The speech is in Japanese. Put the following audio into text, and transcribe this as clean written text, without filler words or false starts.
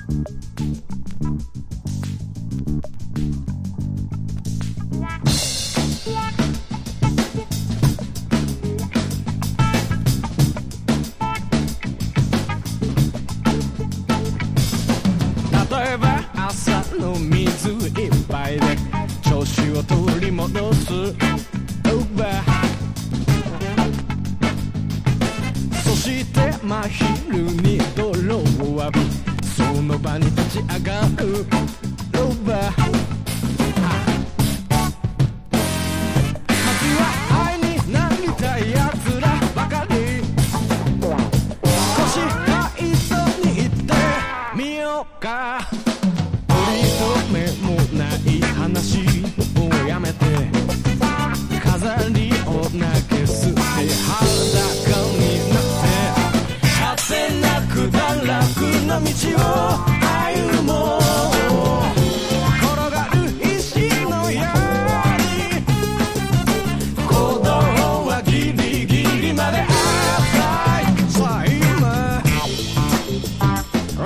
例えば朝の水一杯で調子を取り戻す Uber、 そして真昼に泥を浴びその場に立ち上がる Uber、 まずは愛になりたいやつらばかり少し体操に行ってみようか。取り留めもない話をやめて飾りを投げ捨て裸になって果てなく堕落の道を歩もう。